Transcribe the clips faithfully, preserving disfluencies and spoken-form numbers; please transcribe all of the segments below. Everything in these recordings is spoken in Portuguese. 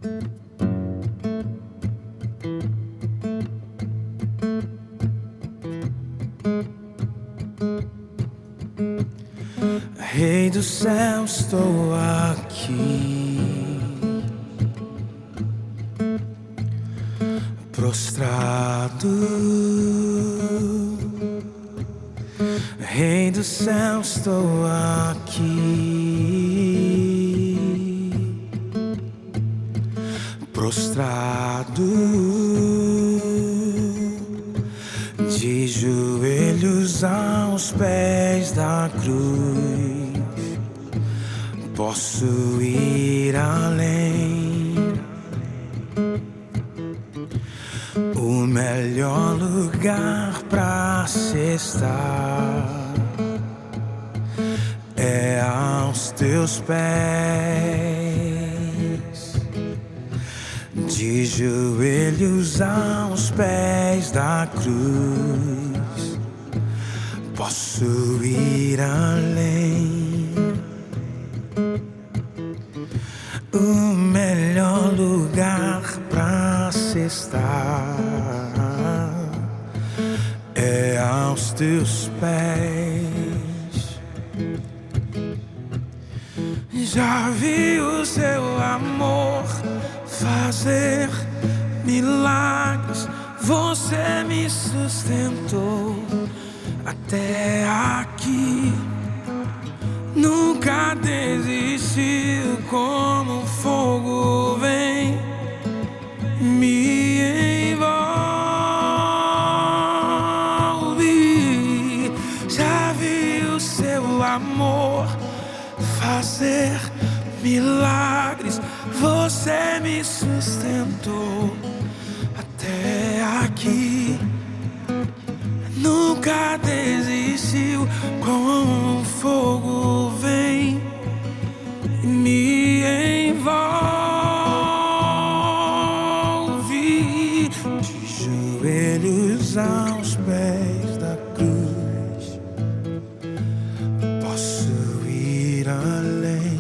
Rei do céu, estou aqui, prostrado. Rei do céu, estou aqui, prostrado, de joelhos aos pés da cruz. Posso ir além. O melhor lugar pra se estar é aos teus pés, de joelhos aos pés da cruz. Posso ir além. O melhor lugar pra se estar é aos teus pés. Já vi o seu amor fazer milagres. Você me sustentou até aqui. Nunca desistiu, como fogo vem, me envolve. Já vi o seu amor fazer milagres. Você me sustentou até aqui. Nunca desistiu, como fogo vem e me envolve, de joelhos aos pés da cruz. Posso ir além.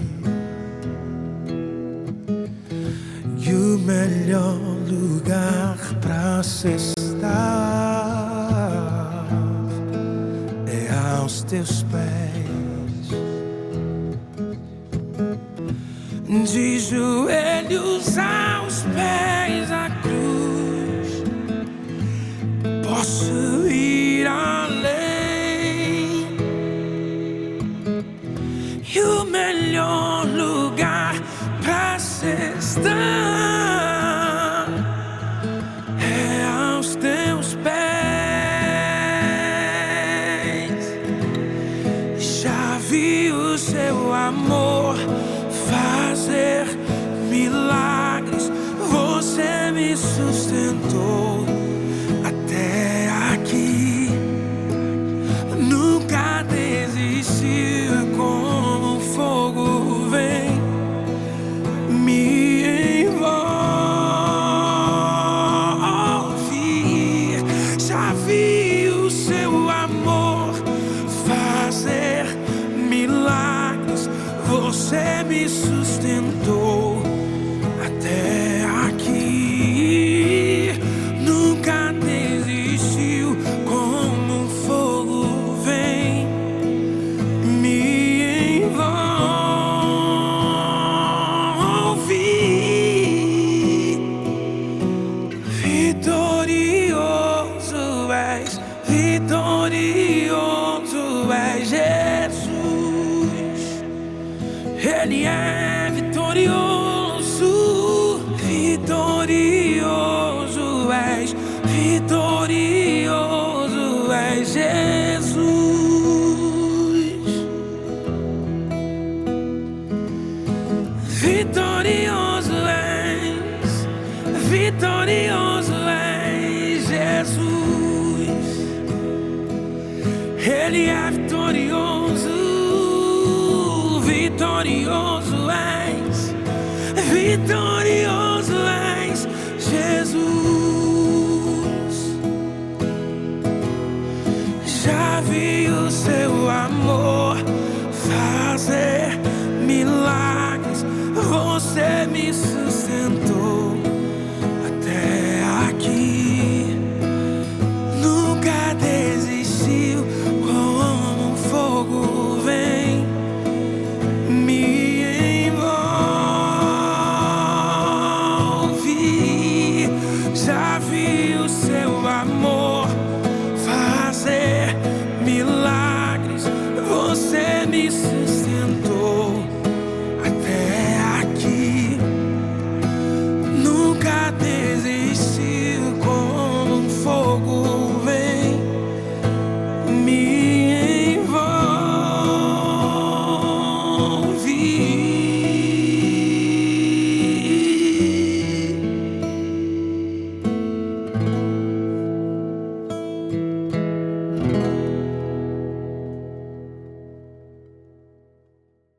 E o melhor lugar pra se estar aos teus pés, de joelhos aos pés da cruz. Posso ir além. E o melhor lugar pra se estar é aos teus pés. Vi o seu amor fazer milagres. Você me sustentou até aqui. Nunca desistiu, como fogo vem, me envolve. Já vi o seu amor fazer milagres. Você me sustentou até aqui. Nunca desistiu, como fogo vem, me envolve. Vitorioso és, vitorioso és Jesus. Ele é vitorioso, vitorioso és, vitorioso és Jesus. Vitorioso és, vitorioso és Jesus. Ele é vitorioso, vitorioso és, vitorioso és Jesus. Já vi o seu amor fazer milagres. Você você me sustentou até aqui. Nunca desistiu, como um fogo vem, me envolve. Já vi o seu amor fazer milagres, você me sustentou até aqui. Nunca desistiu, como um fogo vem, me envolve.